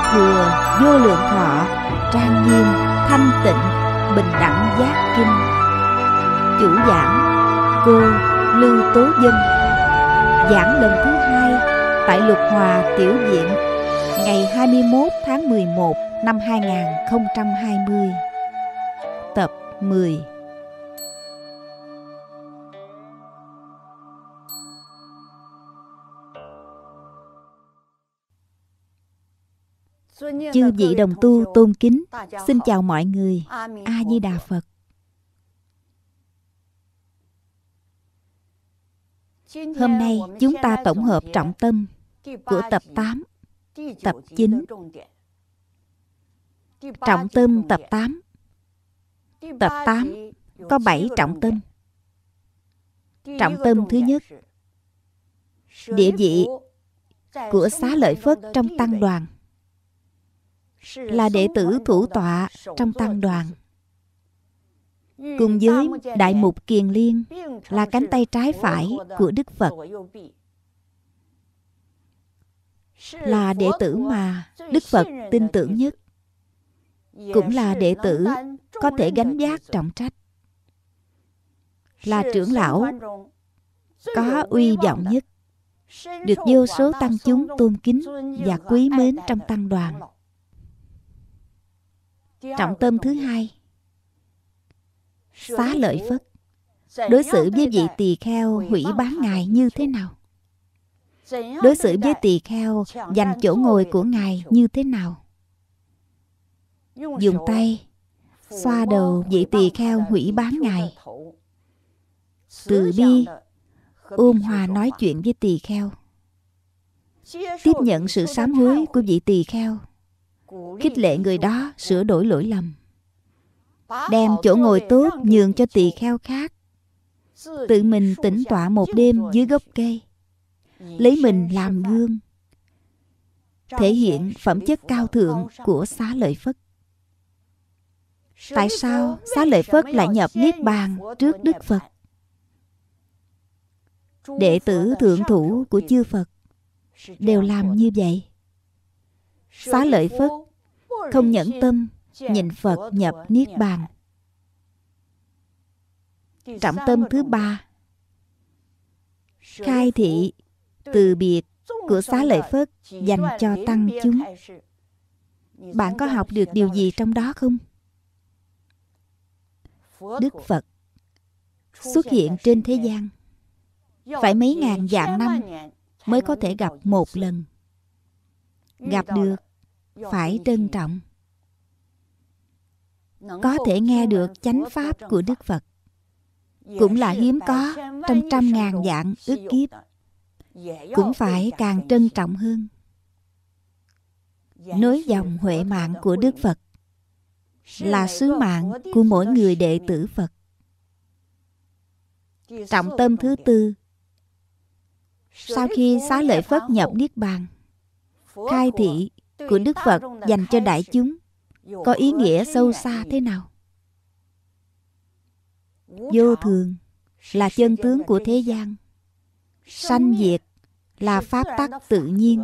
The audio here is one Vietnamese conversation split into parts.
thừa vô lượng thọ, trang nghiêm, thanh tịnh, bình đẳng giác kinh. Chủ giảng cô Lưu Tố Dân. Giảng lần thứ 2 tại Lục Hòa Tiểu Viện, ngày 21 tháng 11 năm 2020. Tập 10. Chư vị đồng tu tôn kính, xin chào mọi người. A Di Đà Phật. Hôm nay chúng ta tổng hợp trọng tâm của tập 8, tập 9. Trọng tâm tập 8. Tập 8 có 7 trọng tâm. Trọng tâm thứ nhất, địa vị của Xá Lợi Phất trong tăng đoàn, là đệ tử thủ tọa trong tăng đoàn, cùng với Đại Mục Kiền Liên là cánh tay trái phải của Đức Phật, là đệ tử mà Đức Phật tin tưởng nhất, cũng là đệ tử có thể gánh vác trọng trách, là trưởng lão có uy vọng nhất, được vô số tăng chúng tôn kính và quý mến trong tăng đoàn. Trọng tâm thứ hai, Xá Lợi Phất đối xử với vị tỳ kheo hủy bán Ngài như thế nào? Đối xử với tỳ kheo giành chỗ ngồi của Ngài như thế nào? Dùng tay xoa đầu vị tỳ kheo hủy bán Ngài, từ bi ôn hòa nói chuyện với tỳ kheo, tiếp nhận sự sám hối của vị tỳ kheo, khích lệ người đó sửa đổi lỗi lầm, đem chỗ ngồi tốt nhường cho tỳ kheo khác, tự mình tĩnh tọa một đêm dưới gốc cây, lấy mình làm gương, thể hiện phẩm chất cao thượng của Xá Lợi Phất. Tại sao Xá Lợi Phất lại nhập Niết Bàn trước Đức Phật? Đệ tử thượng thủ của chư Phật đều làm như vậy. Xá Lợi Phất không nhẫn tâm nhìn Phật nhập Niết Bàn. Trọng tâm thứ ba, khai thị từ biệt của Xá Lợi Phất dành cho tăng chúng. Bạn có học được điều gì trong đó không? Đức Phật xuất hiện trên thế gian phải mấy ngàn vạn năm mới có thể gặp một lần. Gặp được phải trân trọng. Có thể nghe được chánh pháp của Đức Phật cũng là hiếm có trong trăm ngàn vạn ức kiếp, cũng phải càng trân trọng hơn. Nối dòng huệ mạng của Đức Phật là sứ mạng của mỗi người đệ tử Phật. Trọng tâm thứ tư, sau khi Xá Lợi Phất nhập Niết Bàn, khai thị của Đức Phật dành cho đại chúng có ý nghĩa sâu xa thế nào? Vô thường là chân tướng của thế gian, sanh diệt là pháp tắc tự nhiên.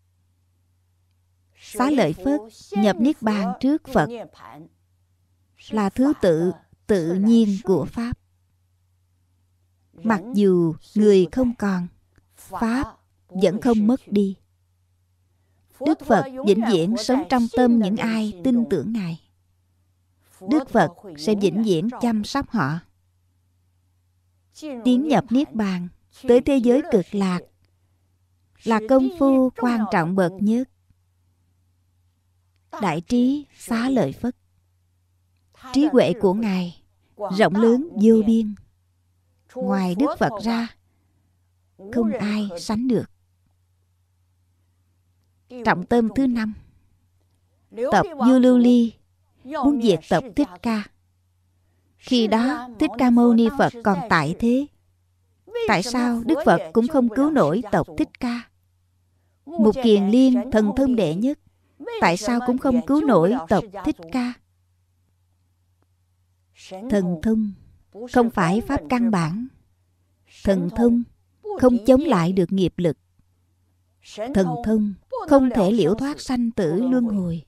Xá Lợi Phất nhập Niết Bàn trước Phật là thứ tự tự nhiên của Pháp. Mặc dù người không còn, Pháp vẫn không mất đi. Đức Phật vĩnh viễn sống trong tâm những ai tin tưởng Ngài. Đức Phật sẽ vĩnh viễn chăm sóc họ. Tiến nhập Niết Bàn tới thế giới cực lạc là công phu quan trọng bậc nhất. Đại trí Xá Lợi Phất, trí huệ của Ngài rộng lớn vô biên, ngoài Đức Phật ra không ai sánh được. Trọng tâm thứ năm, tộc Vua Lưu Ly muốn diệt tộc Thích Ca. Khi đó Thích Ca Mâu Ni Phật còn tại thế. Tại sao Đức Phật cũng không cứu nổi tộc Thích Ca? Mục Kiền Liên thần thông đệ nhất, tại sao cũng không cứu nổi tộc Thích Ca? Thần thông không phải pháp căn bản. Thần thông không chống lại được nghiệp lực. Thần thông không thể liễu thoát sanh tử luân hồi,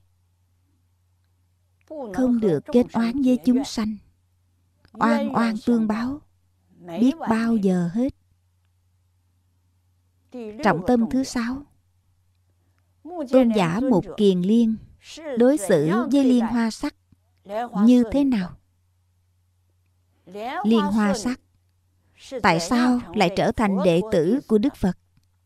không được kết oán với chúng sanh, oan oan tương báo, biết bao giờ hết. Trọng tâm thứ 6, Tôn giả Mục Kiền Liên đối xử với liên hoa sắc như thế nào? Liên hoa sắc tại sao lại trở thành đệ tử của Đức Phật?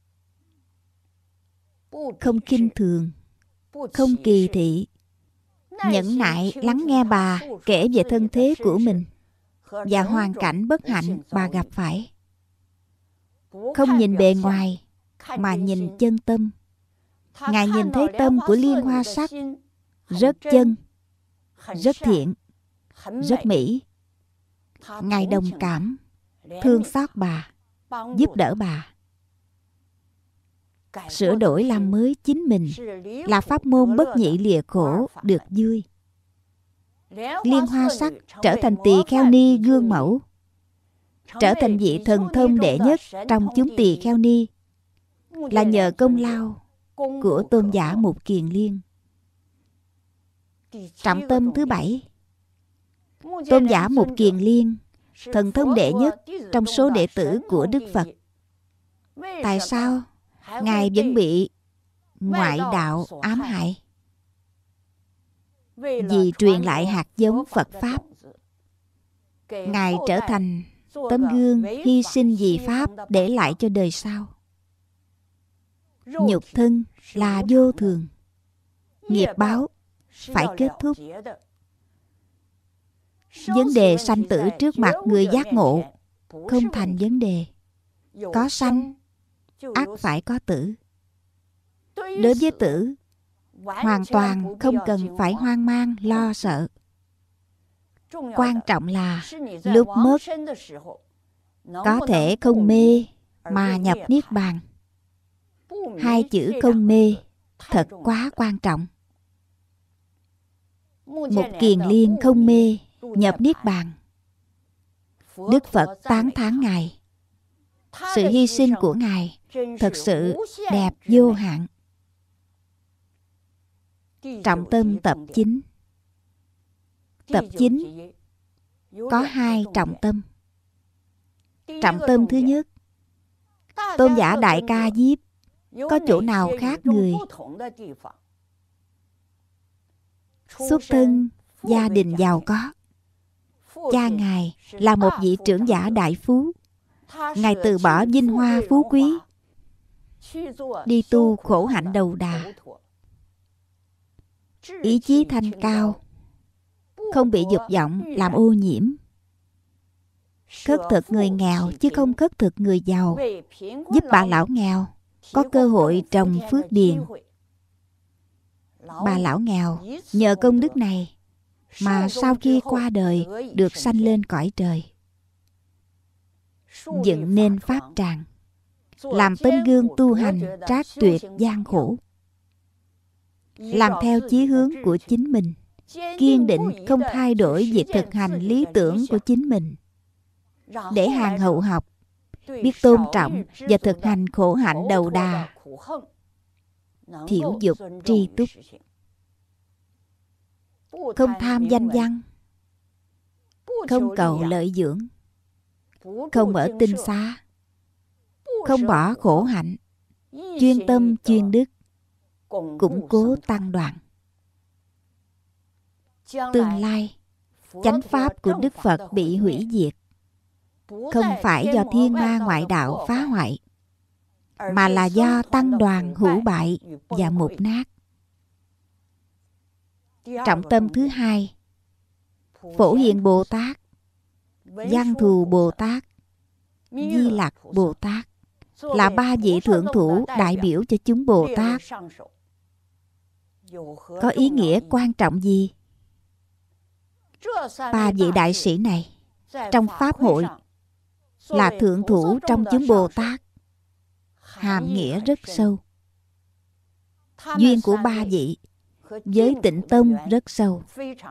Không khinh thường, không kỳ thị, nhẫn nại lắng nghe bà kể về thân thế của mình và hoàn cảnh bất hạnh bà gặp phải. Không nhìn bề ngoài mà nhìn chân tâm. Ngài nhìn thấy tâm của liên hoa sắc rất chân, rất thiện, rất mỹ. Ngài đồng cảm, thương xót bà, giúp đỡ bà. Sửa đổi làm mới chính mình là pháp môn bất nhị lìa khổ được vui. Liên hoa sắc trở thành tỳ kheo ni gương mẫu, trở thành vị thần thông đệ nhất trong chúng tỳ kheo ni, là nhờ công lao của Tôn giả Mục Kiền Liên. Trọng tâm thứ 7, Tôn giả Mục Kiền Liên thần thông đệ nhất trong số đệ tử của Đức Phật. Tại sao Ngài vẫn bị ngoại đạo ám hại? Vì truyền lại hạt giống Phật Pháp, Ngài trở thành tấm gương hy sinh vì Pháp để lại cho đời sau. Nhục thân là vô thường, nghiệp báo phải kết thúc. Vấn đề sanh tử trước mặt người giác ngộ không thành vấn đề. Có sanh, ắt phải có tử. Đối với tử, hoàn toàn không cần phải hoang mang lo sợ. Quan trọng là lúc mất có thể không mê mà nhập niết bàn. Hai chữ không mê thật quá quan trọng. Mục Kiền Liên không mê nhập niết bàn. Đức Phật tán thán Ngài. Sự hy sinh của Ngài thật sự đẹp vô hạn. Trọng tâm tập 9. Tập 9 có 2 trọng tâm. Trọng tâm thứ nhất, Tôn giả Đại Ca Diếp có chỗ nào khác người? Xuất thân gia đình giàu có. Cha Ngài là một vị trưởng giả đại phú. Ngài từ bỏ vinh hoa phú quý, đi tu khổ hạnh đầu đà. Ý chí thanh cao, không bị dục vọng làm ô nhiễm. Khất thực người nghèo chứ không khất thực người giàu, giúp bà lão nghèo có cơ hội trồng phước điền. Bà lão nghèo nhờ công đức này mà sau khi qua đời được sanh lên cõi trời. Dựng nên pháp tràng, làm tấm gương tu hành trác tuyệt gian khổ. Làm theo chí hướng của chính mình, kiên định không thay đổi việc thực hành lý tưởng của chính mình, để hàng hậu học biết tôn trọng và thực hành khổ hạnh đầu đà, thiểu dục tri túc. Không tham danh văn, không cầu lợi dưỡng, không ở tinh xá, không bỏ khổ hạnh, chuyên tâm chuyên đức, củng cố tăng đoàn. Tương lai, chánh pháp của Đức Phật bị hủy diệt, không phải do thiên ma ngoại đạo phá hoại, mà là do tăng đoàn hữu bại và mục nát. Trọng tâm thứ 2, Phổ Hiền Bồ Tát, Văn Thù Bồ Tát, Di Lặc Bồ Tát là 3 vị thượng thủ đại biểu cho chúng Bồ Tát. Có ý nghĩa quan trọng gì? 3 vị đại sĩ này trong Pháp hội là thượng thủ trong chúng Bồ Tát, hàm nghĩa rất sâu. Duyên của 3 vị với Tịnh Tông rất sâu.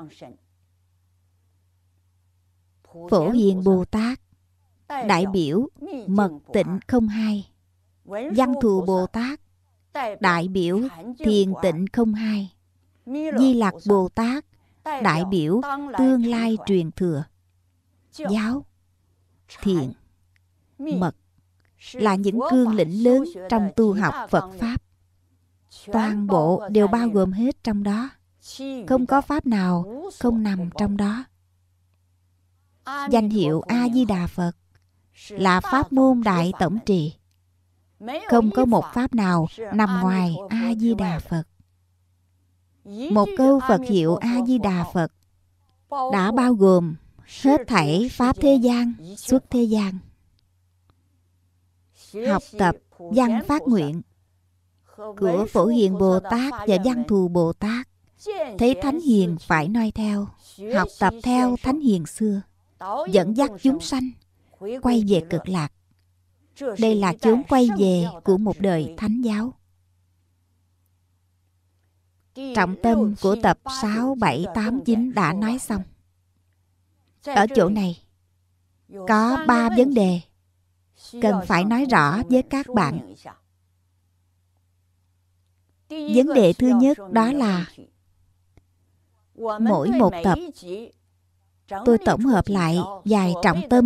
Phổ Hiền Bồ Tát đại biểu mật tịnh không hai. Văn Thù Bồ Tát đại biểu thiền tịnh không hai. Di Lặc Bồ Tát đại biểu tương lai truyền thừa. Giáo, thiện, mật là những cương lĩnh lớn trong tu học Phật Pháp. Toàn bộ đều bao gồm hết trong đó. Không có Pháp nào không nằm trong đó. Danh hiệu A-di-đà Phật là pháp môn đại tổng trì. Không có một Pháp nào nằm ngoài A-di-đà Phật. Một câu Phật hiệu A-di-đà Phật đã bao gồm hết thảy Pháp thế gian, xuất thế gian. Học tập văn phát nguyện của Phổ Hiền Bồ Tát và Văn Thù Bồ Tát, thấy Thánh Hiền phải noi theo, học tập theo Thánh Hiền xưa, dẫn dắt chúng sanh quay về cực lạc. Đây là chốn quay về của một đời thánh giáo. Trọng tâm của tập 6, 7, 8, 9 đã nói xong. Ở chỗ này có 3 vấn đề cần phải nói rõ với các bạn. Vấn đề thứ nhất đó là mỗi một tập tôi tổng hợp lại vài trọng tâm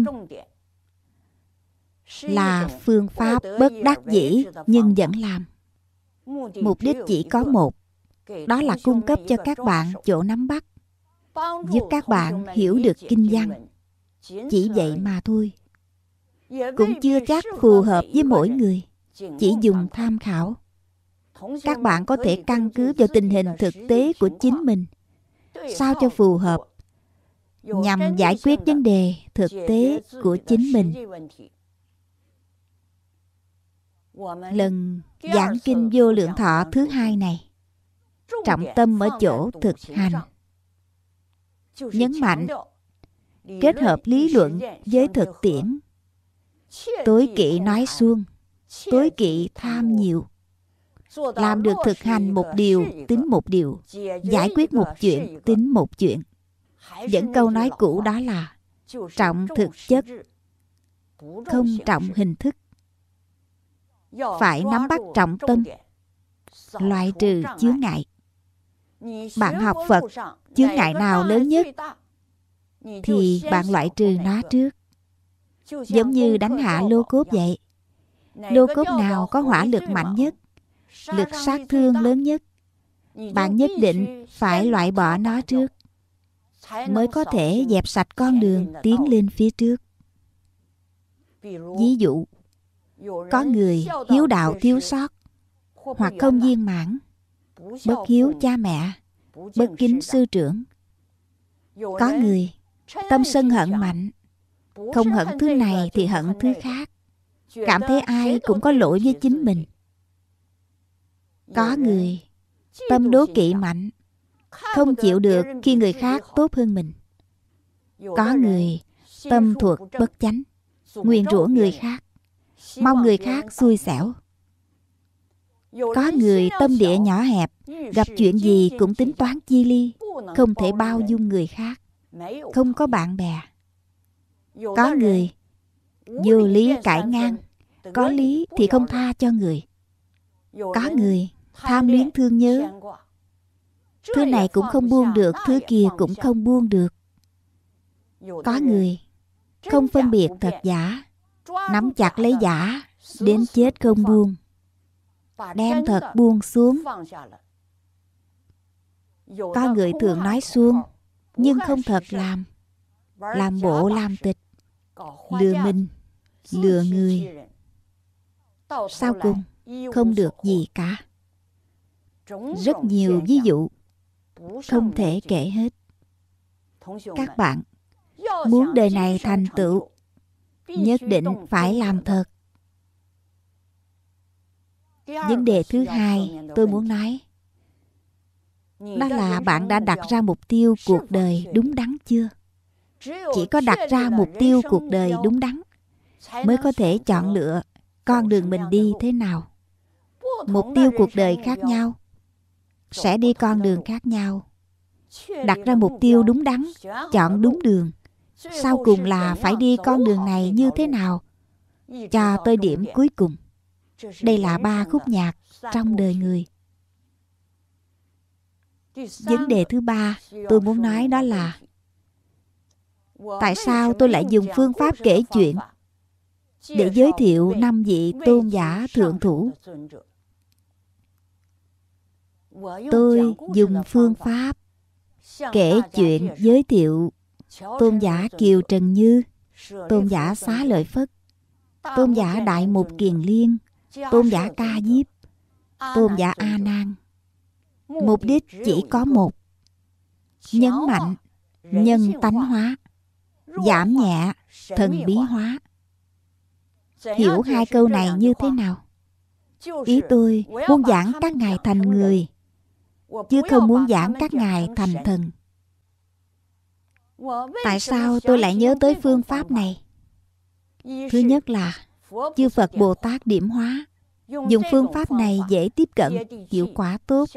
là phương pháp bất đắc dĩ nhưng vẫn làm. Mục đích chỉ có một, đó là cung cấp cho các bạn chỗ nắm bắt, giúp các bạn hiểu được kinh văn. Chỉ vậy mà thôi. Cũng chưa chắc phù hợp với mỗi người, chỉ dùng tham khảo. Các bạn có thể căn cứ vào tình hình thực tế của chính mình, sao cho phù hợp, nhằm giải quyết vấn đề thực tế của chính mình. Lần giảng kinh Vô Lượng Thọ thứ 2 này, trọng tâm ở chỗ thực hành. Nhấn mạnh kết hợp lý luận với thực tiễn. Tối kỵ nói suông, tối kỵ tham nhiều. Làm được thực hành một điều tính một điều, giải quyết một chuyện tính một chuyện. Vẫn câu nói cũ đó là trọng thực chất, không trọng hình thức. Phải nắm bắt trọng tâm, loại trừ chướng ngại. Bạn học Phật, chướng ngại nào lớn nhất thì bạn loại trừ nó trước. Giống như đánh hạ lô cốt vậy. Lô cốt nào có hỏa lực mạnh nhất, lực sát thương lớn nhất, bạn nhất định phải loại bỏ nó trước, mới có thể dẹp sạch con đường tiến lên phía trước. Ví dụ, có người hiếu đạo thiếu sót, hoặc không viên mãn, bất hiếu cha mẹ, bất kính sư trưởng. Có người tâm sân hận mạnh, không hận thứ này thì hận thứ khác, cảm thấy ai cũng có lỗi với chính mình. Có người tâm đố kỵ mạnh, không chịu được khi người khác tốt hơn mình. Có người tâm thuộc bất chánh, nguyền rủa người khác, mong người khác xui xẻo. Có người tâm địa nhỏ hẹp, gặp chuyện gì cũng tính toán chi ly, không thể bao dung người khác, không có bạn bè. Có người vô lý cãi ngang, có lý thì không tha cho người. Có người tham luyến thương nhớ, thứ này cũng không buông được, thứ kia cũng không buông được. Có người không phân biệt thật giả, nắm chặt lấy giả đến chết không buông, đem thật buông xuống. Có người thường nói suông nhưng không thật làm bộ làm tịch, lừa mình, lừa người. Sau cùng không được gì cả. Rất nhiều ví dụ không thể kể hết. Các bạn muốn đời này thành tựu, nhất định phải làm thật. Vấn đề thứ hai tôi muốn nói, đó là bạn đã đặt ra mục tiêu cuộc đời đúng đắn chưa? Chỉ có đặt ra mục tiêu cuộc đời đúng đắn mới có thể chọn lựa con đường mình đi thế nào. Mục tiêu cuộc đời khác nhau, sẽ đi con đường khác nhau. Đặt ra mục tiêu đúng đắn, chọn đúng đường, sau cùng là phải đi con đường này như thế nào cho tới điểm cuối cùng. Đây là 3 khúc nhạc trong đời người. Vấn đề thứ 3 tôi muốn nói đó là tại sao tôi lại dùng phương pháp kể chuyện để giới thiệu 5 vị tôn giả thượng thủ. Tôi dùng phương pháp kể chuyện giới thiệu tôn giả Kiều Trần Như, tôn giả Xá Lợi Phất, tôn giả Đại Mục Kiền Liên, tôn giả Ca Diếp, tôn giả A Nan. Mục đích chỉ có một: nhấn mạnh nhân tánh hóa, giảm nhẹ thần bí hóa. Hiểu 2 câu này như thế nào? Ý tôi muốn giảng các ngài thành người, chứ không muốn giảng các ngài thành thần. Tại sao tôi lại nhớ tới phương pháp này? Thứ nhất là chư Phật Bồ Tát điểm hóa, dùng phương pháp này dễ tiếp cận, hiệu quả tốt.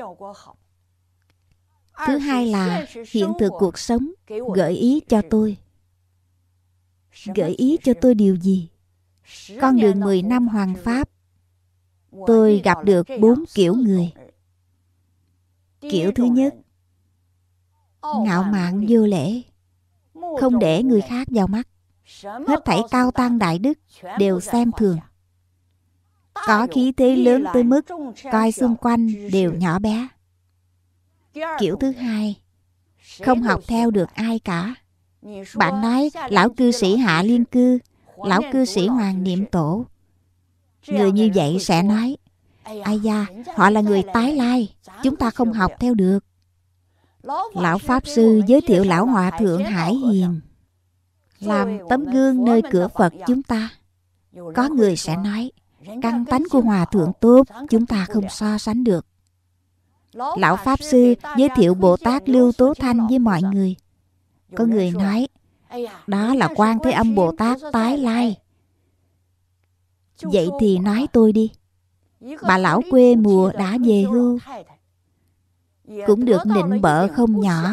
Thứ hai là hiện thực cuộc sống gợi ý cho tôi. Gợi ý cho tôi điều gì? Con đường 10 năm hoằng pháp, tôi gặp được 4 kiểu người. Kiểu thứ nhất, ngạo mạn vô lễ, không để người khác vào mắt. Hết thảy cao tăng đại đức đều xem thường. Có khí thế lớn tới mức coi xung quanh đều nhỏ bé. Kiểu thứ hai, không học theo được ai cả. Bạn nói lão cư sĩ Hạ Liên Cư, lão cư sĩ Hoàng Niệm Tổ. Người như vậy sẽ nói: ai da, họ là người tái lai, chúng ta không học theo được. Lão Pháp Sư giới thiệu lão Hòa Thượng Hải Hiền làm tấm gương nơi cửa Phật chúng ta. Có người sẽ nói: căn tánh của Hòa Thượng tốt, chúng ta không so sánh được. Lão Pháp Sư giới thiệu Bồ Tát Lưu Tố Thanh với mọi người. Có người nói: đó là Quan Thế Âm Bồ Tát tái lai. Vậy thì nói tôi đi, bà lão quê mùa đã về hưu, cũng được nịnh bợ không nhỏ.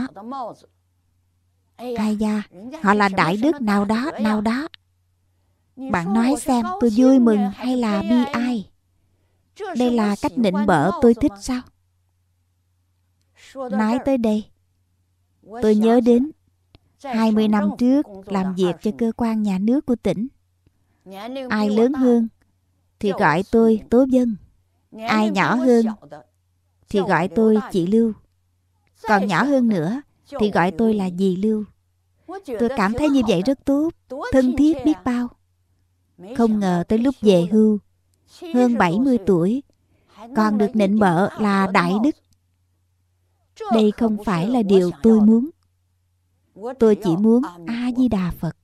Ai da, họ là đại đức nào đó. Bạn nói xem, tôi vui mừng hay là bi ai? Đây là cách nịnh bợ tôi thích sao? Nói tới đây, tôi nhớ đến 20 năm trước làm việc cho cơ quan nhà nước của tỉnh. Ai lớn hơn thì gọi tôi Tố Vân, ai nhỏ hơn thì gọi tôi chị Lưu, còn nhỏ hơn nữa thì gọi tôi là dì Lưu. Tôi cảm thấy như vậy rất tốt, thân thiết biết bao. Không ngờ tới lúc về hưu, hơn 70 tuổi, còn được nịnh bợ là đại đức. Đây không phải là điều tôi muốn. Tôi chỉ muốn A Di Đà Phật.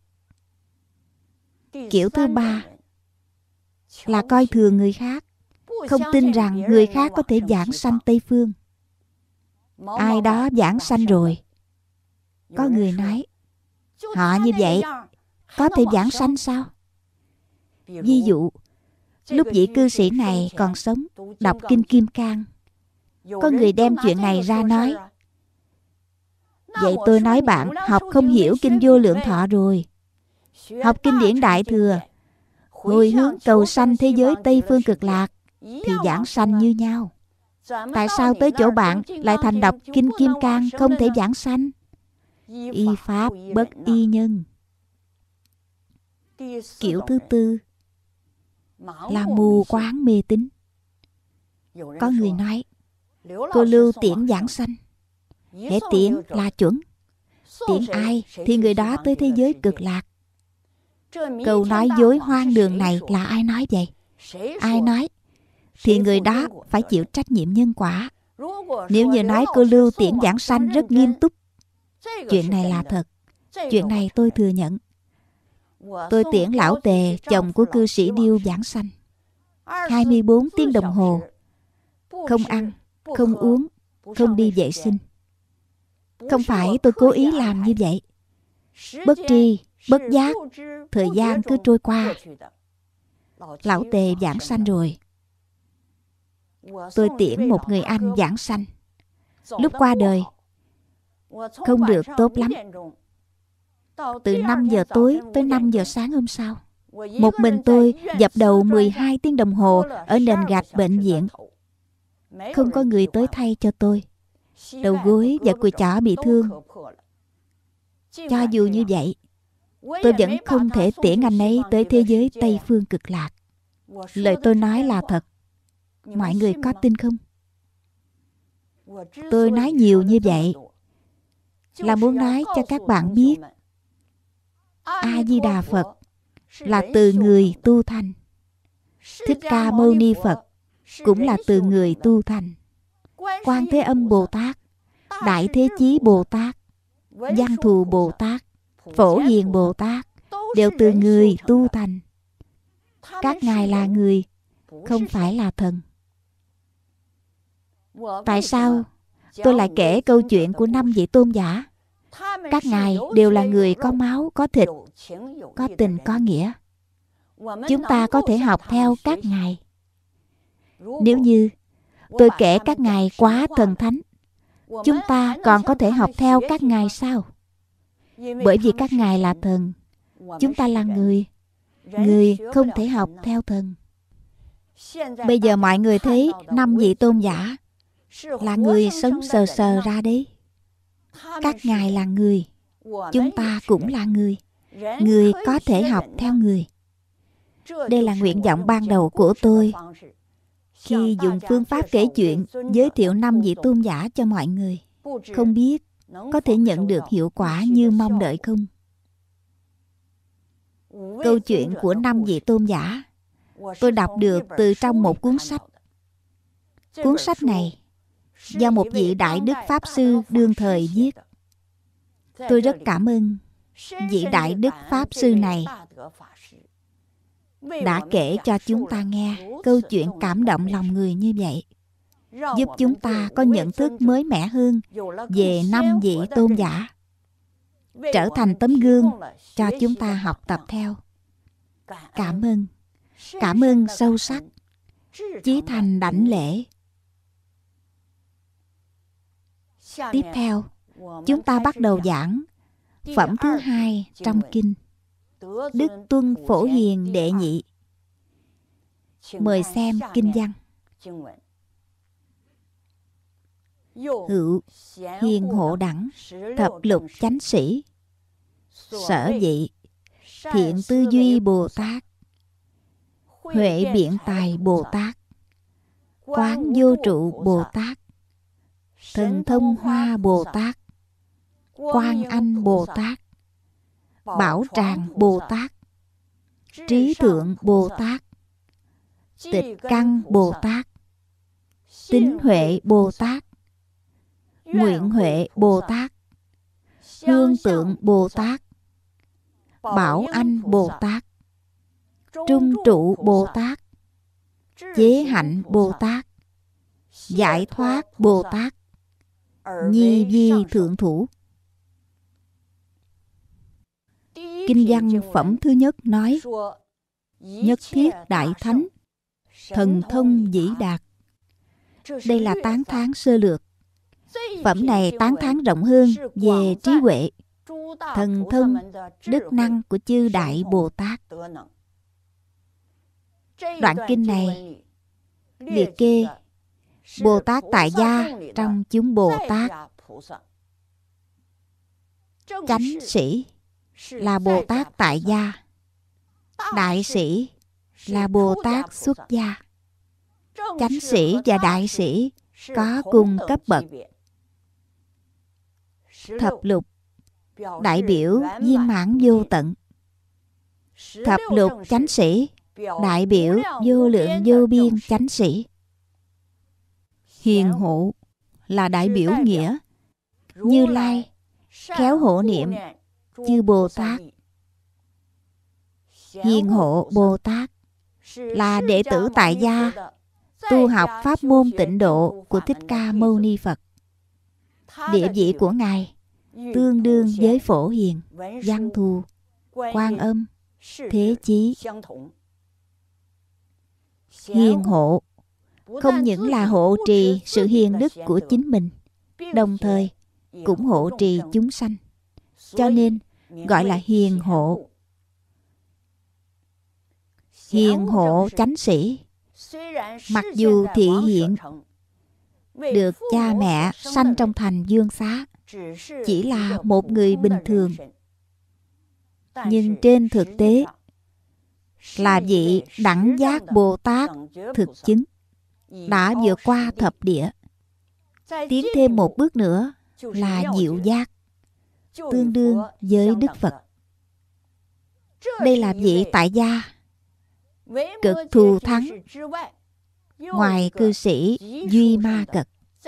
Kiểu thứ ba là coi thường người khác, không tin rằng người khác có thể giảng sanh Tây Phương. Ai đó giảng sanh rồi, có người nói: họ như vậy có thể giảng sanh sao? Ví dụ, lúc vị cư sĩ này còn sống, đọc Kinh Kim Cang, có người đem chuyện này ra nói: vậy tôi nói bạn học không hiểu Kinh Vô Lượng Thọ rồi. Học kinh điển Đại Thừa, hồi hướng cầu sanh thế giới Tây Phương Cực Lạc thì giảng sanh như nhau. Tại sao tới chỗ bạn lại thành đọc Kinh Kim Cang không thể giảng sanh? Y pháp bất y nhân. Kiểu thứ tư là mù quáng mê tín. Có người nói: cô Lưu tiễn giảng sanh, hễ tiễn là chuẩn, tiễn ai thì người đó tới thế giới Cực Lạc. Câu nói dối hoang đường này là ai nói vậy? Ai nói thì người đó phải chịu trách nhiệm nhân quả. Nếu như nói cô Lưu tiễn giảng sanh rất nghiêm túc, chuyện này là thật, chuyện này tôi thừa nhận. Tôi tiễn lão Tề, chồng của cư sĩ Điêu giảng sanh 24 tiếng đồng hồ, không ăn, không uống, không đi vệ sinh. Không phải tôi cố ý làm như vậy. Bất tri, bất giác, thời gian cứ trôi qua. Lão Tề giảng sanh rồi. Tôi tiễn một người anh giảng sanh. Lúc qua đời không được tốt lắm. Từ 5 giờ tối tới 5 giờ sáng hôm sau, Một mình tôi dập đầu 12 tiếng đồng hồ ở nền gạch bệnh viện. Không có người tới thay cho tôi. Đầu gối và cùi chỏ bị thương. Cho dù như vậy, tôi vẫn không thể tiễn anh ấy tới thế giới Tây Phương Cực Lạc. Lời tôi nói là thật. Mọi người có tin không? Tôi nói nhiều như vậy là muốn nói cho các bạn biết A-di-đà Phật là từ người tu thành. Thích Ca Mâu Ni Phật cũng là từ người tu thành. Quan Thế Âm Bồ Tát, Đại Thế Chí Bồ Tát, Văn Thù Bồ Tát, Phổ Hiền Bồ Tát đều từ người tu thành. Các ngài là người, không phải là thần. Tại sao tôi lại kể câu chuyện của 5 vị tôn giả? Các ngài đều là người có máu, có thịt, có tình, có nghĩa. Chúng ta có thể học theo các ngài. Nếu như tôi kể các ngài quá thần thánh, chúng ta còn có thể học theo các ngài sao? Bởi vì các ngài là thần, chúng ta là người. Người không thể học theo thần. Bây giờ mọi người thấy 5 vị tôn giả là người sống sờ sờ ra đấy. Các ngài là người, chúng ta cũng là người. Người có thể học theo người. Đây là nguyện vọng ban đầu của tôi khi dùng phương pháp kể chuyện giới thiệu 5 vị tôn giả cho mọi người. Không biết có thể nhận được hiệu quả như mong đợi không? Câu chuyện của 5 vị tôn giả tôi đọc được từ trong một cuốn sách. Cuốn sách này do một vị Đại Đức Pháp Sư đương thời viết. Tôi rất cảm ơn vị Đại Đức Pháp Sư này đã kể cho chúng ta nghe câu chuyện cảm động lòng người như vậy, giúp chúng ta có nhận thức mới mẻ hơn về 5 vị tôn giả, trở thành tấm gương cho chúng ta học tập theo. Cảm ơn sâu sắc, chí thành đảnh lễ. Tiếp theo, chúng ta bắt đầu giảng phẩm thứ 2 trong kinh, Đức Tuân Phổ Hiền Đệ Nhị. Mời xem kinh văn. Hữu hiền hộ đẳng thập lục chánh sĩ, sở dị thiện tư duy Bồ Tát, huệ biện tài Bồ Tát, quán vô trụ Bồ Tát, thần thông hoa Bồ Tát, Quan Anh Bồ Tát, Bảo Tràng Bồ Tát, Trí Thượng Bồ Tát, Tịch Căn Bồ Tát, Tín Huệ Bồ Tát, Nguyện Huệ Bồ Tát, Hương Tượng Bồ Tát, Bảo Anh Bồ Tát, Trung Trụ Bồ Tát, Chế Hạnh Bồ Tát, Giải Thoát Bồ Tát, Nhi Vi Thượng Thủ. Kinh văn phẩm thứ nhất nói: nhất thiết đại thánh, thần thông vĩ đạt. Đây là tán thán sơ lược. Phẩm này tán thán rộng hơn về trí huệ, thần thông, đức năng của chư Đại Bồ Tát. Đoạn kinh này liệt kê Bồ Tát tại gia trong chúng Bồ Tát. Chánh sĩ là Bồ Tát tại gia, đại sĩ là Bồ Tát xuất gia. Chánh sĩ và đại sĩ có cùng cấp bậc. Thập lục đại biểu viên mãn vô tận. Thập lục chánh sĩ đại biểu vô lượng vô biên chánh sĩ. Hiền hộ là đại biểu nghĩa. Như Lai khéo hộ niệm chư Bồ Tát. Hiền hộ Bồ Tát là đệ tử tại gia tu học pháp môn tịnh độ của Thích Ca Mâu Ni Phật. Địa vị của ngài tương đương với Phổ Hiền, Văn Thù, Quan Âm, Thế Chí. Hiền hộ không những là hộ trì sự hiền đức của chính mình, đồng thời cũng hộ trì chúng sanh, cho nên gọi là hiền hộ. hiền hộ chánh sĩ, mặc dù thị hiện được cha mẹ sanh trong thành Dương Xá, chỉ là một người bình thường, nhưng trên thực tế là vị đẳng giác Bồ Tát thực chứng, đã vượt qua thập địa. Tiến thêm một bước nữa là diệu giác, tương đương với Đức Phật. Đây là vị tại gia cực thù thắng, ngoài cư sĩ Duy Ma Cật.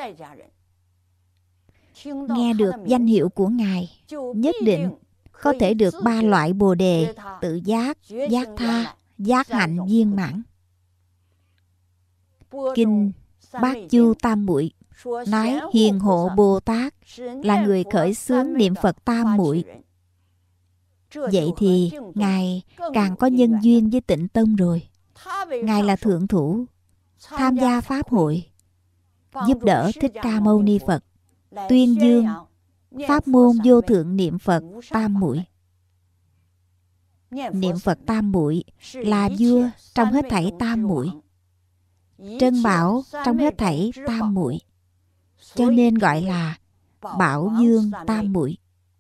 Nghe được danh hiệu của Ngài, nhất định có thể được 3 loại Bồ đề: tự giác, giác tha, giác hạnh viên mãn. Kinh Bát Chu Tam Muội nói hiền hộ Bồ Tát là người khởi xướng niệm Phật tam muội. Vậy thì Ngài càng có nhân duyên với Tịnh Tông rồi. Ngài là thượng thủ, tham gia pháp hội, giúp đỡ Thích Ca Mâu Ni Phật tuyên dương pháp môn vô thượng niệm Phật tam muội. Niệm Phật tam muội là vua trong hết thảy tam muội, trân bảo trong hết thảy tam muội, cho nên gọi là Bảo Dương tam muội.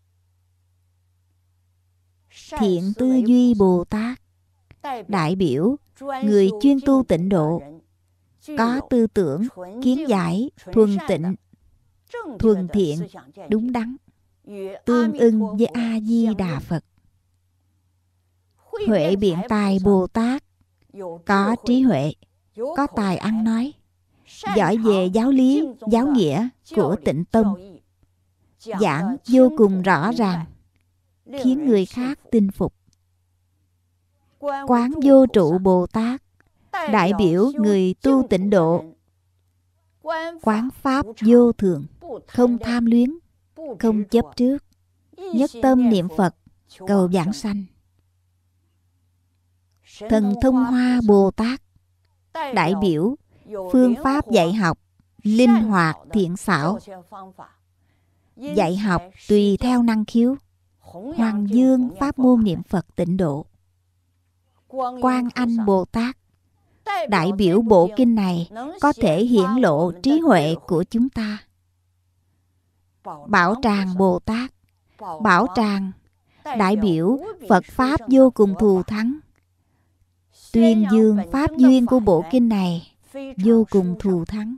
Thiện Tư Duy Bồ Tát đại biểu người chuyên tu tịnh độ, có tư tưởng kiến giải thuần tịnh, thuần thiện, đúng đắn, tương ưng với A Di Đà Phật. Huệ Biện Tài Bồ Tát có trí huệ, có tài ăn nói, giỏi về giáo lý, giáo nghĩa của Tịnh Tông, giảng vô cùng rõ ràng, khiến người khác tin phục. Quán Vô Trụ Bồ Tát đại biểu người tu tịnh độ, quán pháp vô thường, không tham luyến, không chấp trước, nhất tâm niệm Phật, cầu vãng sanh. Thần Thông Hoa Bồ Tát đại biểu phương pháp dạy học linh hoạt thiện xảo, dạy học tùy theo năng khiếu, hoàng dương pháp môn niệm Phật tịnh độ. Quan Anh Bồ Tát đại biểu bộ kinh này có thể hiển lộ trí huệ của chúng ta. Bảo Tràng Bồ Tát, Bảo Tràng đại biểu Phật pháp vô cùng thù thắng, tuyên dương pháp duyên của bộ kinh này vô cùng thù thắng.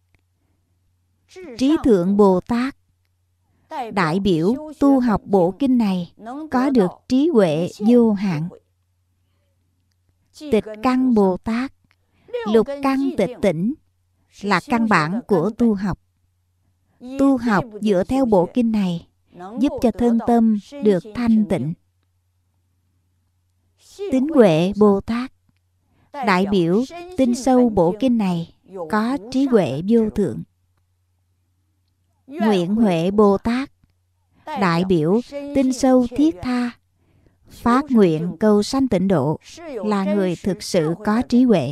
Trí Thượng Bồ Tát đại biểu tu học bộ kinh này có được trí huệ vô hạn. Tịch Căn Bồ Tát, lục căn tịch tỉnh là căn bản của tu học. Tu học dựa theo bộ kinh này giúp cho thân tâm được thanh tịnh. Tín Huệ Bồ Tát đại biểu tin sâu bộ kinh này có trí huệ vô thượng. Nguyện Huệ Bồ Tát đại biểu tin sâu thiết tha, phát nguyện cầu sanh tịnh độ, là người thực sự có trí huệ.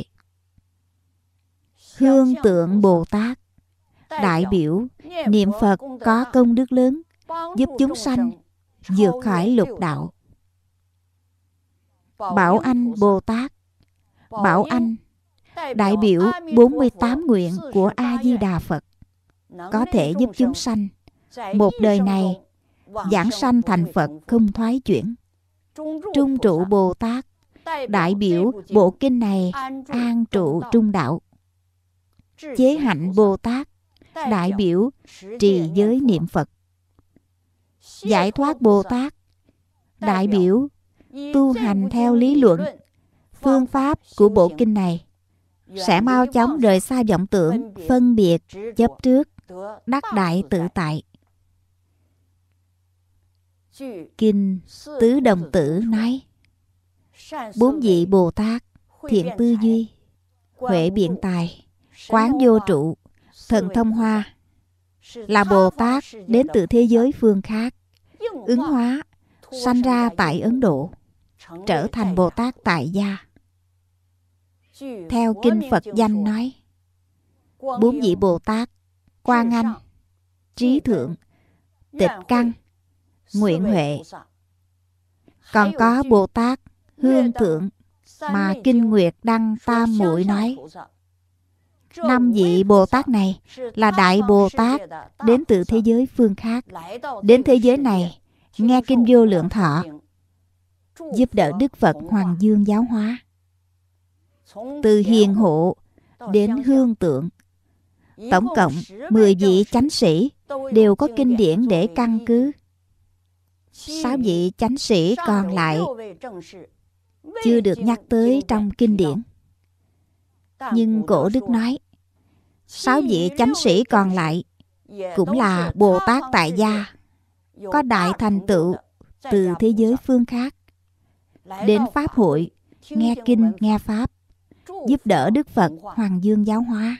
Hương Tượng Bồ Tát đại biểu niệm Phật có công đức lớn, giúp chúng sanh vượt khỏi lục đạo. Bảo Anh Bồ Tát, Bảo Anh đại biểu 48 nguyện của A Di Đà Phật, có thể giúp chúng sanh một đời này vãng sanh thành Phật không thoái chuyển. Trung Trụ Bồ Tát đại biểu bộ kinh này an trụ trung đạo. Chế Hạnh Bồ Tát đại biểu trì giới niệm Phật. Giải Thoát Bồ Tát đại biểu tu hành theo lý luận, phương pháp của bộ kinh này, sẽ mau chóng rời xa vọng tưởng, phân biệt, chấp trước, đắc đại tự tại. Kinh Tứ Đồng Tử nói: 4 vị Bồ Tát thiện tư duy, huệ biện tài, quán vô trụ, thần thông hoa là Bồ Tát đến từ thế giới phương khác, ứng hóa sanh ra tại Ấn Độ, trở thành Bồ Tát tại gia. Theo kinh Phật danh nói, 4 vị Bồ Tát Quan Anh, Trí Thượng, Tịch Căn, Nguyện Huệ, còn có Bồ Tát Hương Thượng, mà Kinh Nguyệt Đăng Tam Muội nói, 5 vị Bồ Tát này là Đại Bồ Tát đến từ thế giới phương khác, đến thế giới này nghe Kinh Vô Lượng Thọ, giúp đỡ Đức Phật Hoàng Dương giáo hóa. Từ hiền hộ đến hương tượng, tổng cộng 10 vị chánh sĩ đều có kinh điển để căn cứ. 6 vị chánh sĩ còn lại chưa được nhắc tới trong kinh điển. Nhưng Cổ Đức nói, 6 vị chánh sĩ còn lại cũng là Bồ Tát tại gia, có đại thành tựu từ thế giới phương khác, đến Pháp hội nghe kinh nghe Pháp, giúp đỡ Đức Phật Hoàng Dương giáo hóa.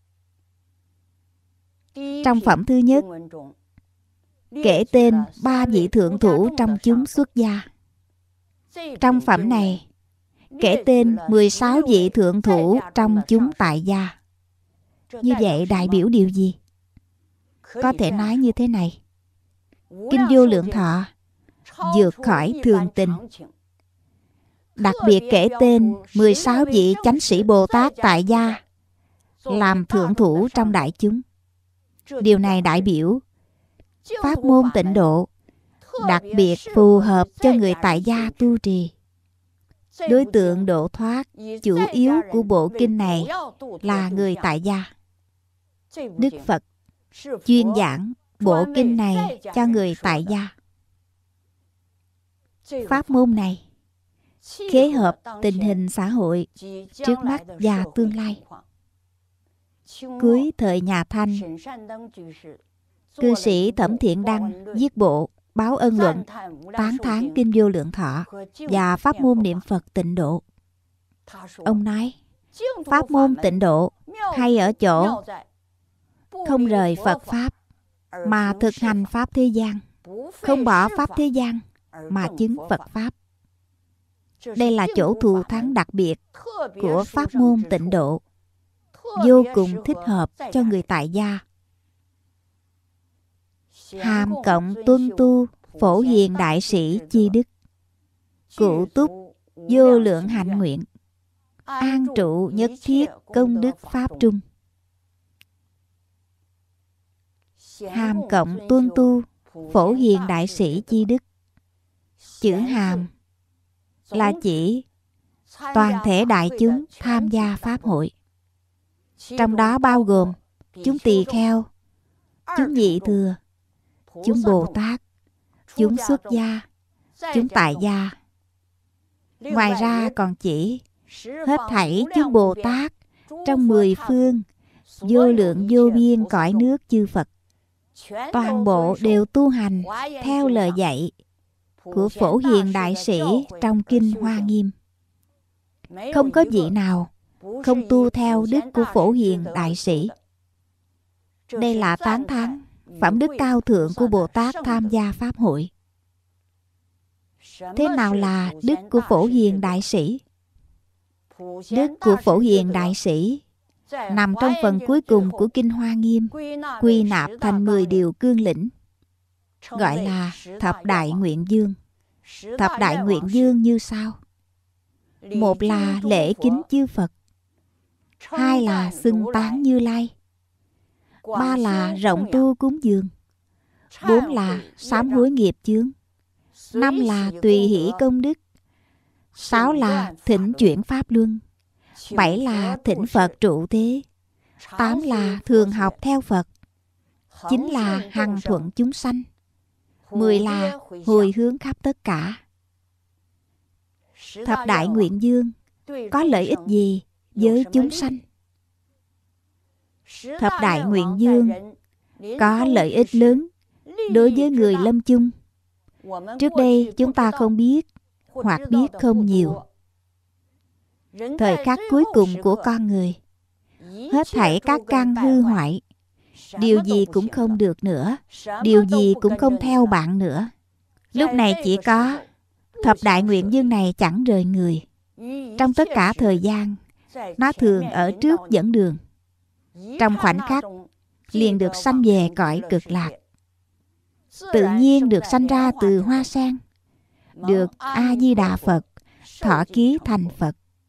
Trong phẩm thứ nhất kể tên 3 vị thượng thủ trong chúng xuất gia. Trong phẩm này kể tên 16 vị thượng thủ trong chúng tại gia. Như vậy đại biểu điều gì? Có thể nói như thế này: Kinh Vô Lượng Thọ vượt khỏi thường tình, đặc biệt kể tên 16 vị chánh sĩ Bồ Tát tại gia làm thượng thủ trong đại chúng. Điều này đại biểu pháp môn tịnh độ đặc biệt phù hợp cho người tại gia tu trì. Đối tượng độ thoát chủ yếu của bộ kinh này là người tại gia. Đức Phật chuyên giảng bộ kinh này cho người tại gia. Pháp môn này khế hợp tình hình xã hội trước mắt và tương lai. Cuối thời nhà Thanh, cư sĩ Thẩm Thiện Đăng viết bộ Báo Ân Luận tán thán Kinh Vô Lượng Thọ và pháp môn niệm Phật tịnh độ. Ông nói, pháp môn tịnh độ hay ở chỗ không rời Phật Pháp mà thực hành Pháp thế gian, không bỏ Pháp thế gian mà chứng Phật Pháp. Đây là chỗ thù thắng đặc biệt của pháp môn tịnh độ, vô cùng thích hợp cho người tại gia. Hàm cộng tuân tu Phổ Hiền đại sĩ chi đức, cụ túc vô lượng hạnh nguyện, an trụ nhất thiết công đức pháp trung. Hàm cộng tuân tu Phổ Hiền đại sĩ chi đức. Chữ hàm là chỉ toàn thể đại chúng tham gia pháp hội, trong đó bao gồm chúng tỳ kheo, chúng nhị thừa, chúng Bồ Tát, chúng xuất gia, chúng tại gia. Ngoài ra còn chỉ hết thảy chúng Bồ Tát trong 10 phương vô lượng vô biên cõi nước chư Phật, toàn bộ đều tu hành theo lời dạy của Phổ Hiền đại sĩ trong Kinh Hoa Nghiêm. Không có vị nào không tu theo đức của Phổ Hiền đại sĩ. Đây là tán thán phẩm đức cao thượng của Bồ Tát tham gia pháp hội. Thế nào là đức của Phổ Hiền đại sĩ? Đức của Phổ Hiền đại sĩ nằm trong phần cuối cùng của Kinh Hoa Nghiêm, quy nạp thành 10 điều cương lĩnh, gọi là Thập Đại Nguyện Dương. Thập Đại Nguyện Dương như sau: một là lễ kính chư Phật, hai là xưng tán Như Lai, ba là rộng tu cúng dường, bốn là sám hối nghiệp chướng, năm là tùy hỷ công đức, sáu là thỉnh chuyển pháp luân, bảy là thỉnh Phật trụ thế, tám là thường học theo Phật, chín là hằng thuận chúng sanh, 10 là hồi hướng khắp tất cả. Thập Đại Nguyện Dương có lợi ích gì với chúng sanh? Thập Đại Nguyện Dương có lợi ích lớn đối với người lâm chung. Trước đây chúng ta không biết hoặc biết không nhiều. Thời khắc cuối cùng của con người, hết thảy các căn hư hoại, điều gì cũng không được nữa, điều gì cũng không theo bạn nữa. Lúc này chỉ có Thập Đại Nguyện Dương này chẳng rời người. Trong tất cả thời gian, nó thường ở trước dẫn đường. Trong khoảnh khắc liền được sanh về cõi cực lạc, tự nhiên được sanh ra từ hoa sen, được A Di Đà Phật thọ ký thành Phật.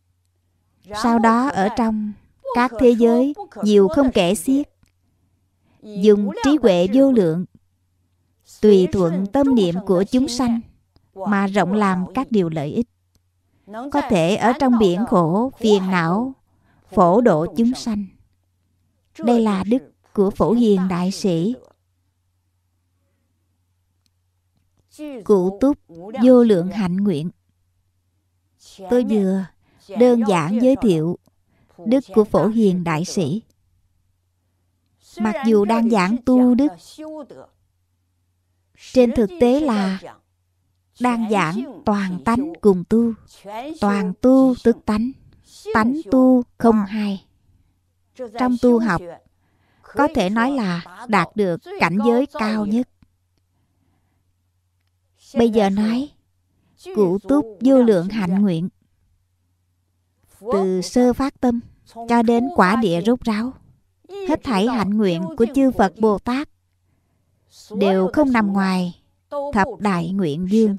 Sau đó ở trong các thế giới nhiều không kể xiết, dùng trí huệ vô lượng, tùy thuận tâm niệm của chúng sanh mà rộng làm các điều lợi ích, có thể ở trong biển khổ phiền não phổ độ chúng sanh. Đây là đức của Phổ Hiền Đại Sĩ. Cụ túc vô lượng hạnh nguyện. Tôi vừa đơn giản giới thiệu đức của Phổ Hiền Đại Sĩ. Mặc dù đang giảng tu đức, trên thực tế là đang giảng toàn tánh cùng tu. Toàn tu tức tánh, tánh tu không hai. Trong tu học có thể nói là đạt được cảnh giới cao nhất. Bây giờ nói cụ túc vô lượng hạnh nguyện. Từ sơ phát tâm cho đến quả địa rốt ráo, hết thảy hạnh nguyện của chư Phật Bồ Tát đều không nằm ngoài thập đại nguyện dương.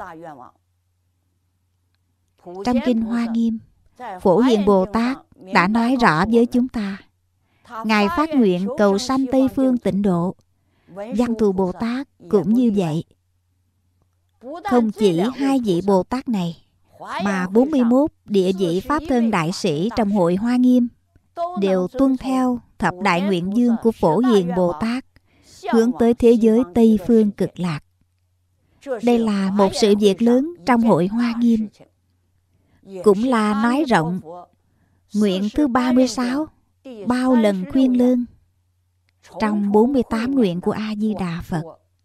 Trong Kinh Hoa Nghiêm, Phổ Hiền Bồ Tát đã nói rõ với chúng ta. Ngài phát nguyện cầu sanh Tây Phương Tịnh Độ. Văn Thù Bồ Tát cũng như vậy. Không chỉ hai vị Bồ Tát này, mà 41 địa vị Pháp Thân Đại Sĩ trong hội Hoa Nghiêm đều tuân theo thập đại nguyện dương của Phổ Hiền Bồ Tát, hướng tới thế giới Tây Phương Cực Lạc. Đây là một sự việc lớn trong hội Hoa Nghiêm, cũng là nói rộng nguyện thứ 36 bao lần khuyên lơn trong 48 nguyện của A Di Đà Phật.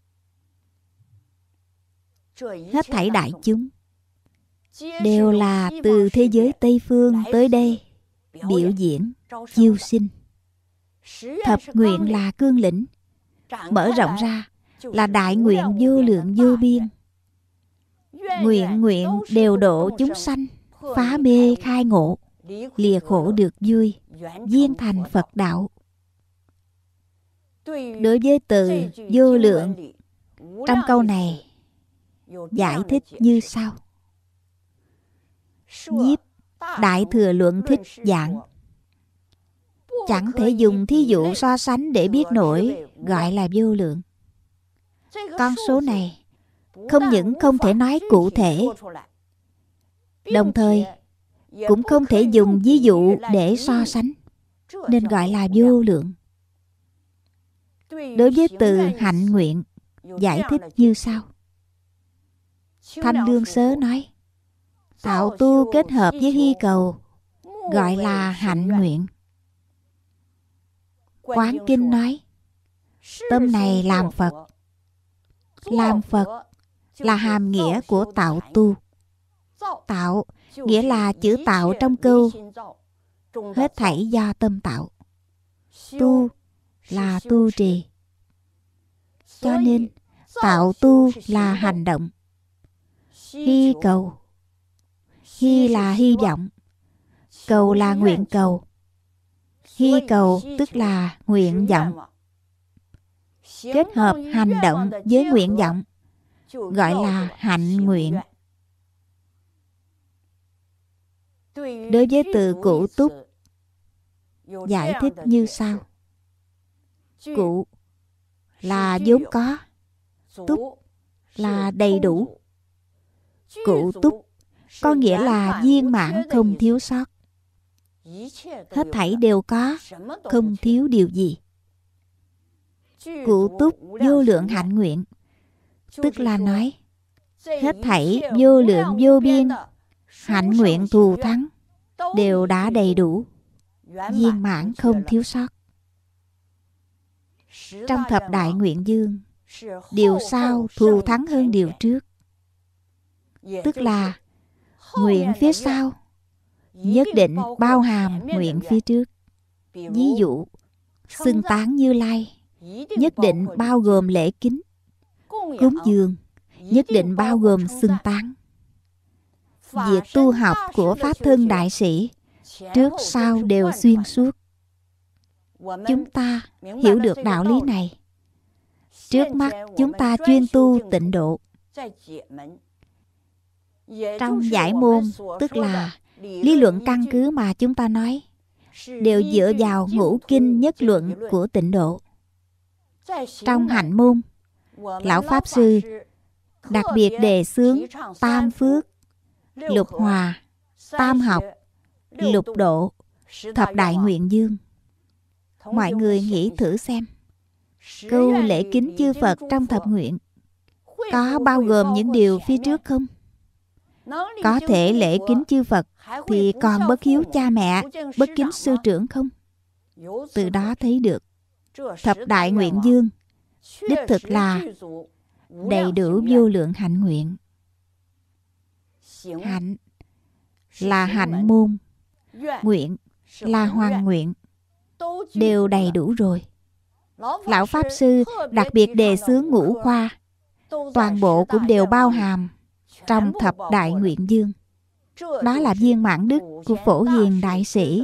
Hết thảy đại chúng đều là từ thế giới Tây Phương tới đây biểu diễn chiêu sinh. Thập nguyện là cương lĩnh, mở rộng ra là đại nguyện vô lượng vô biên. Nguyện nguyện đều độ chúng sanh, phá mê khai ngộ, lìa khổ được vui, viên thành Phật đạo. Đối với từ vô lượng, trong câu này giải thích như sau. Nhiếp Đại Thừa Luận Thích giảng, chẳng thể dùng thí dụ so sánh để biết nổi, gọi là vô lượng. Con số này không những không thể nói cụ thể, đồng thời cũng không thể dùng ví dụ để so sánh, nên gọi là vô lượng. Đối với từ hạnh nguyện, giải thích như sau. Thanh Lương Sớ nói, tạo tu kết hợp với hy cầu, gọi là hạnh nguyện. Quán Kinh nói, tâm này làm Phật. Làm Phật là hàm nghĩa của tạo tu. Tạo nghĩa là chữ tạo trong câu, hết thảy do tâm tạo. Tu là tu trì. Cho nên tạo tu là hành động. Hy cầu, hy là hy vọng, cầu là nguyện cầu. Hy cầu tức là nguyện vọng. Kết hợp hành động với nguyện vọng, gọi là hạnh nguyện. Đối với từ cụ túc, giải thích như sau. Cụ là vốn có, túc là đầy đủ. Cụ túc có nghĩa là viên mãn không thiếu sót. Hết thảy đều có, không thiếu điều gì. Cụ túc vô lượng hạnh nguyện, tức là nói hết thảy vô lượng vô biên hạnh nguyện thù thắng đều đã đầy đủ, viên mãn không thiếu sót. Trong thập đại nguyện dương, điều sau thù thắng hơn điều trước, tức là nguyện phía sau nhất định bao hàm nguyện phía trước. Ví dụ, xưng tán Như Lai nhất định bao gồm lễ kính. Cúng dường nhất định bao gồm xưng tán. Việc tu học của Pháp Thân Đại Sĩ trước sau đều xuyên suốt. Chúng ta hiểu được đạo lý này. Trước mắt chúng ta chuyên tu tịnh độ. Trong giải môn, tức là Lý luận căn cứ mà chúng ta nói đều dựa vào ngũ kinh nhất luận của Tịnh Độ. Trong hạnh môn, Lão Pháp Sư đặc biệt đề xướng tam phước, lục hòa, tam học, lục độ, thập đại nguyện dương. Mọi người nghĩ thử xem, câu lễ kính chư Phật trong thập nguyện có bao gồm những điều phía trước không? Có thể lễ kính chư Phật thì còn bất hiếu cha mẹ, bất kính sư trưởng không? Từ đó thấy được thập đại nguyện dương đích thực là đầy đủ vô lượng hạnh nguyện. Hạnh là hạnh môn, nguyện là hoàn nguyện, đều đầy đủ rồi. Lão Pháp Sư đặc biệt đề xướng ngũ khoa, toàn bộ cũng đều bao hàm trong thập đại nguyện dương. Đó là viên mãn đức của Phổ Hiền Đại Sĩ.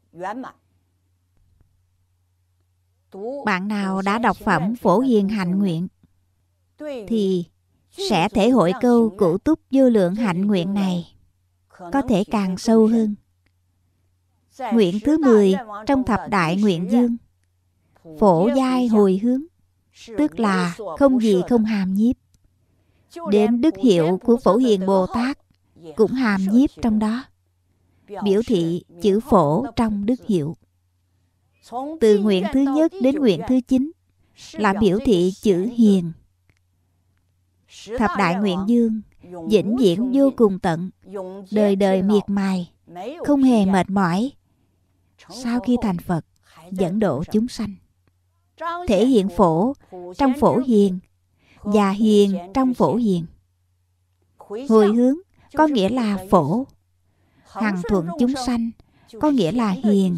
Bạn nào đã đọc phẩm Phổ Hiền Hạnh Nguyện thì sẽ thể hội câu cụ túc vô lượng hạnh nguyện này có thể càng sâu hơn. Nguyện thứ 10 trong thập đại nguyện dương, phổ giai hồi hướng, tức là không gì không hàm nhiếp. Đến đức hiệu của Phổ Hiền Bồ Tát cũng hàm nhiếp trong đó, biểu thị chữ phổ trong đức hiệu. Từ nguyện thứ nhất đến nguyện thứ 9 là biểu thị chữ hiền. Thập đại nguyện dương vĩnh viễn vô cùng tận, đời đời miệt mài, không hề mệt mỏi. Sau khi thành Phật, dẫn độ chúng sanh, thể hiện phổ trong Phổ Hiền và hiền trong Phổ Hiền. Hồi hướng có nghĩa là phổ, hằng thuận chúng sanh có nghĩa là hiền.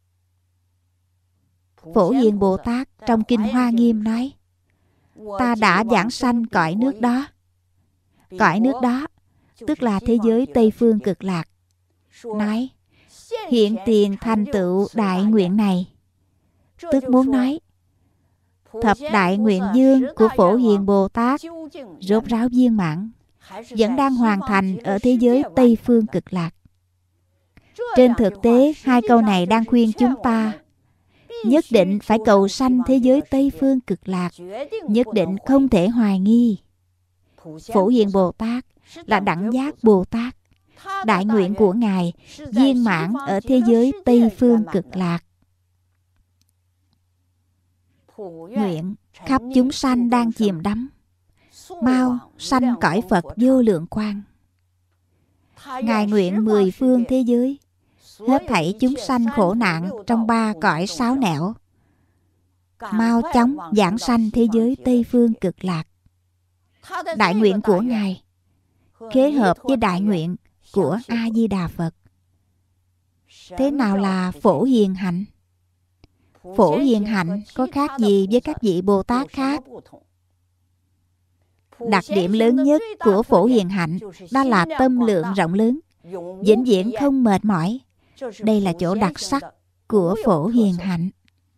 Phổ Hiền Bồ Tát trong Kinh Hoa Nghiêm nói, ta đã giảng sanh cõi nước đó. Cõi nước đó tức là thế giới Tây Phương Cực Lạc. Nói hiện tiền thành tựu đại nguyện này, tức muốn nói thập đại nguyện dương của Phổ Hiền Bồ Tát rốt ráo viên mãn, vẫn đang hoàn thành ở thế giới Tây Phương Cực Lạc. Trên thực tế, hai câu này đang khuyên chúng ta nhất định phải cầu sanh thế giới Tây Phương Cực Lạc, nhất định không thể hoài nghi. Phổ Hiền Bồ Tát là đẳng giác Bồ Tát, đại nguyện của Ngài viên mãn ở thế giới Tây Phương Cực Lạc. Nguyện khắp chúng sanh đang chìm đắm, mau sanh cõi Phật vô lượng quang. Ngài nguyện 10 phương thế giới, hết thảy chúng sanh khổ nạn trong 3 cõi 6 nẻo, mau chóng giảng sanh thế giới Tây Phương Cực Lạc. Đại nguyện của Ngài kết hợp với đại nguyện của A Di Đà Phật. Thế nào là Phổ Hiền Hạnh? Phổ Hiền Hạnh có khác gì với các vị Bồ Tát khác? Đặc điểm lớn nhất của Phổ Hiền Hạnh đó là tâm lượng rộng lớn, vĩnh viễn không mệt mỏi. Đây là chỗ đặc sắc của Phổ Hiền Hạnh.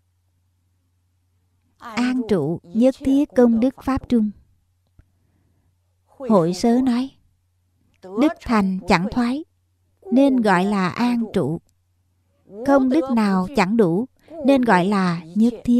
An trụ nhất thiết công đức pháp trung. Hội Sớ nói, đức thành chẳng thoái, nên gọi là an trụ. Công đức nào chẳng đủ, nên gọi là nhất thiết.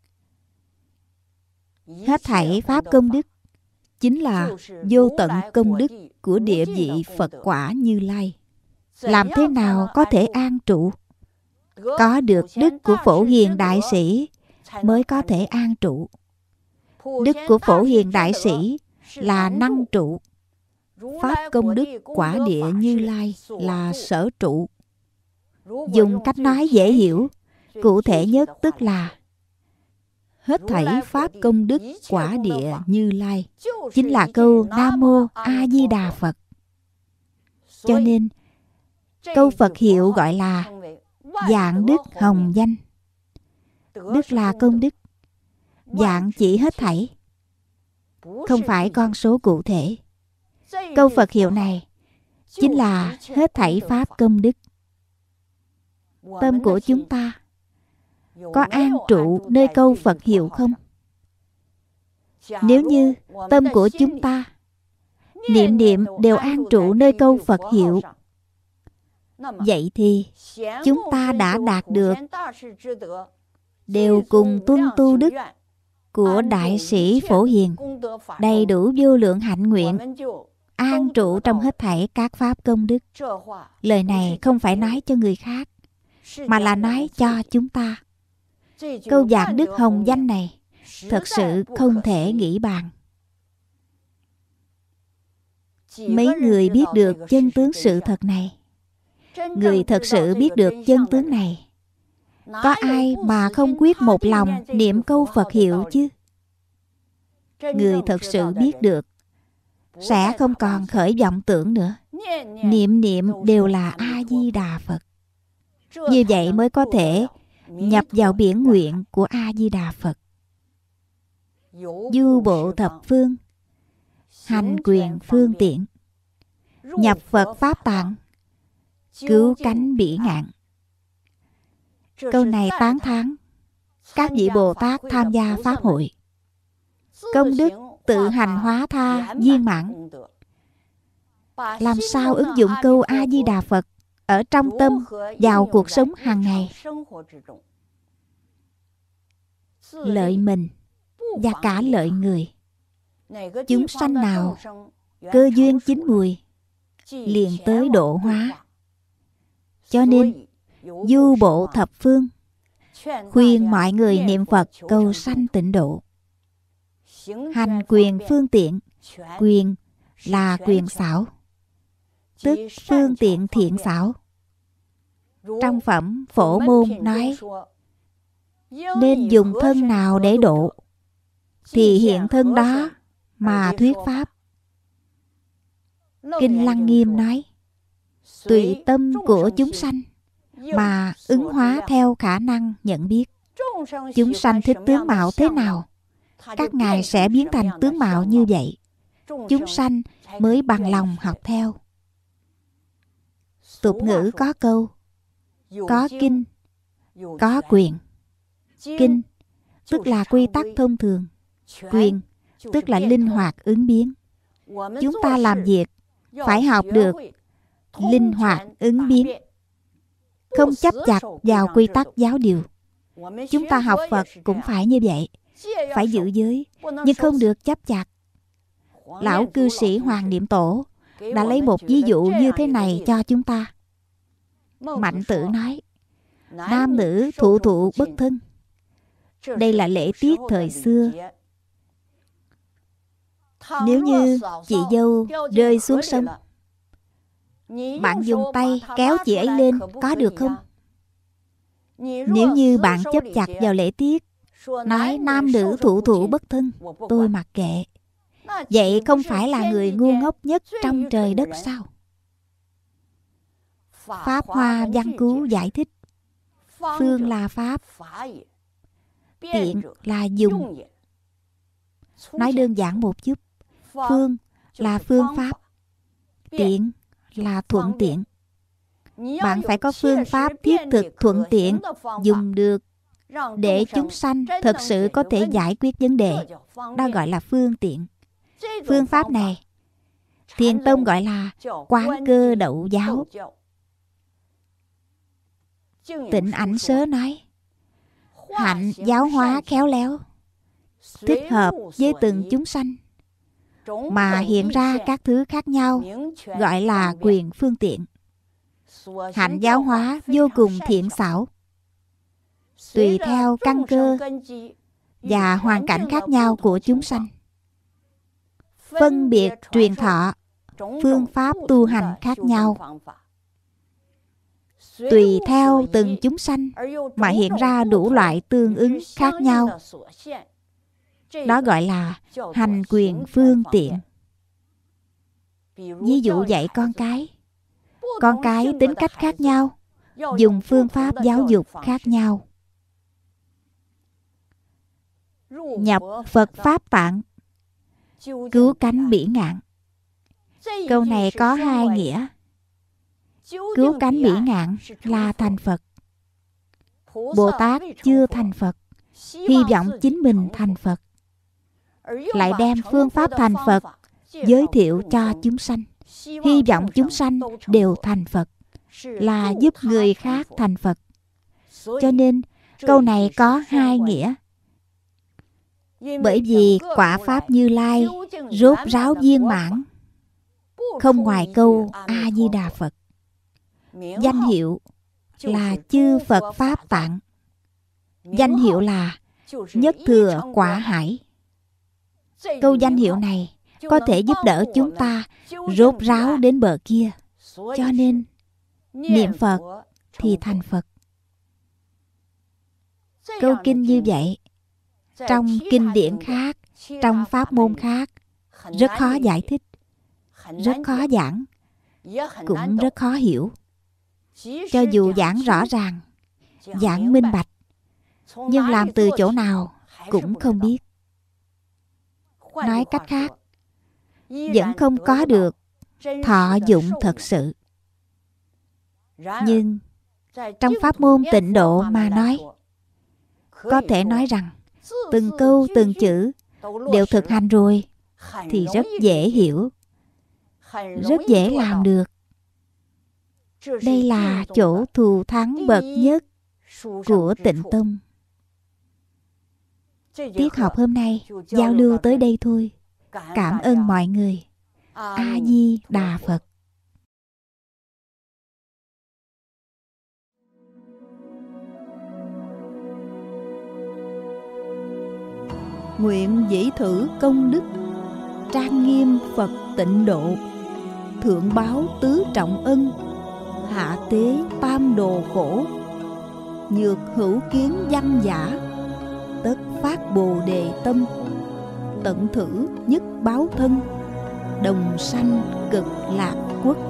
Hết thảy pháp công đức chính là vô tận công đức của địa vị Phật quả Như Lai. Làm thế nào có thể an trụ? Có được đức của Phổ Hiền Đại Sĩ mới có thể an trụ. Đức của Phổ Hiền Đại Sĩ là năng trụ. Pháp công đức quả địa Như Lai là sở trụ. Dùng cách nói dễ hiểu, cụ thể nhất tức là hết thảy pháp công đức quả địa Như Lai chính là câu Nam Mô A Di Đà Phật. Cho nên câu Phật hiệu gọi là Vạn Đức Hồng Danh. Đức là công đức, vạn chỉ hết thảy, không phải con số cụ thể. Câu Phật hiệu này chính là hết thảy pháp công đức. Tâm của chúng ta có an trụ nơi câu Phật hiệu không? Nếu như tâm của chúng ta niệm niệm đều an trụ nơi câu Phật hiệu, Vậy thì chúng ta đã đạt được đều cùng tuân tu đức của Đại sĩ Phổ Hiền, đầy đủ vô lượng hạnh nguyện, an trụ trong hết thảy các pháp công đức. Lời này không phải nói cho người khác, mà là nói cho chúng ta. Câu giảng đức hồng danh này thật sự không thể nghĩ bàn. Mấy người biết được chân tướng sự thật này, người thật sự biết được chân tướng này, có ai mà không quyết một lòng niệm câu Phật hiệu chứ? Người thật sự biết được sẽ không còn khởi vọng tưởng nữa. Niệm niệm đều là A-di-đà Phật. Như vậy mới có thể nhập vào biển nguyện của A-di-đà Phật. Du bộ thập phương, hành quyền phương tiện, nhập Phật Pháp tạng, cứu cánh bỉ ngạn. Câu này tán thán các vị Bồ Tát tham gia Pháp hội. Công đức tự hành hóa tha viên mãn. Làm sao ứng dụng câu A-di-đà Phật ở trong tâm vào cuộc sống hàng ngày? Lợi mình và cả lợi người. Chúng sanh nào cơ duyên chín mùi liền tới độ hóa. Cho nên du bộ thập phương khuyên mọi người niệm Phật cầu sanh tịnh độ. Hành quyền phương tiện, quyền là quyền xảo, tức phương tiện thiện xảo. Trong phẩm Phổ Môn nói, nên dùng thân nào để độ, thì hiện thân đó mà thuyết pháp. Kinh Lăng Nghiêm nói, tùy tâm của chúng sanh mà ứng hóa theo khả năng nhận biết. Chúng sanh thích tướng mạo thế nào, các ngài sẽ biến thành tướng mạo như vậy. Chúng sanh mới bằng lòng học theo. Tục ngữ có câu, có kinh, có quyền. Kinh tức là quy tắc thông thường, quyền tức là linh hoạt ứng biến. Chúng ta làm việc phải học được linh hoạt ứng biến, không chấp chặt vào quy tắc giáo điều. Chúng ta học Phật cũng phải như vậy, phải giữ giới, nhưng không được chấp chặt. Lão cư sĩ Hoàng Niệm Tổ đã lấy một ví dụ như thế này cho chúng ta. Mạnh Tử nói, nam nữ thụ thụ bất thân. Đây là lễ tiết thời xưa. Nếu như chị dâu rơi xuống sông, bạn dùng tay kéo chị ấy lên có được không? Nếu như bạn chấp chặt vào lễ tiết, nói nam nữ thụ thụ bất thân, tôi mặc kệ, vậy không phải là người ngu ngốc nhất trong trời đất sao? Pháp Hoa Văn Cứu giải thích, phương là pháp, tiện là dùng. Nói đơn giản một chút, phương là phương pháp, tiện là thuận tiện. Bạn phải có phương pháp thiết thực thuận tiện, dùng được, để chúng sanh thật sự có thể giải quyết vấn đề. Đó gọi là phương tiện. Phương pháp này, Thiền Tông gọi là Quán Cơ Đậu Giáo. Tịnh Ảnh Sớ nói, hạnh giáo hóa khéo léo, thích hợp với từng chúng sanh, mà hiện ra các thứ khác nhau, gọi là quyền phương tiện. Hạnh giáo hóa vô cùng thiện xảo, tùy theo căn cơ và hoàn cảnh khác nhau của chúng sanh, phân biệt truyền thọ, phương pháp tu hành khác nhau. Tùy theo từng chúng sanh mà hiện ra đủ loại tương ứng khác nhau. Đó gọi là hành quyền phương tiện. Ví dụ dạy con cái tính cách khác nhau, dùng phương pháp giáo dục khác nhau. Nhập Phật Pháp tạng, cứu cánh bỉ ngạn. Câu này có hai nghĩa. Cứu cánh bỉ ngạn là thành Phật. Bồ Tát chưa thành Phật, hy vọng chính mình thành Phật, lại đem phương pháp thành Phật giới thiệu cho chúng sanh, hy vọng chúng sanh đều thành Phật. là giúp người khác thành Phật. Cho nên câu này có hai nghĩa. Bởi vì quả Pháp Như Lai rốt ráo viên mãn, không ngoài câu A-di-đà Phật. Danh hiệu là chư Phật Pháp Tạng. Danh hiệu là Nhất Thừa Quả Hải. Câu danh hiệu này có thể giúp đỡ chúng ta rốt ráo đến bờ kia. Cho nên niệm Phật thì thành Phật. Câu kinh như vậy, trong kinh điển khác, trong pháp môn khác, rất khó giải thích, rất khó giảng, cũng rất khó hiểu. Cho dù giảng rõ ràng, giảng minh bạch, nhưng làm từ chỗ nào cũng không biết. Nói cách khác, vẫn không có được thọ dụng thật sự. Nhưng trong pháp môn tịnh độ mà nói, có thể nói rằng từng câu từng chữ đều thực hành rồi thì rất dễ hiểu, rất dễ làm được. Đây là chỗ thù thắng bậc nhất của Tịnh Tông. Tiết học hôm nay giao lưu tới đây thôi. Cảm ơn mọi người. A-di-đà Phật. Nguyện dĩ thử công đức, trang nghiêm Phật tịnh độ, thượng báo tứ trọng ân, hạ tế tam đồ khổ, nhược hữu kiến văn giả, tất phát bồ đề tâm, tận thử nhất báo thân, đồng sanh cực lạc quốc.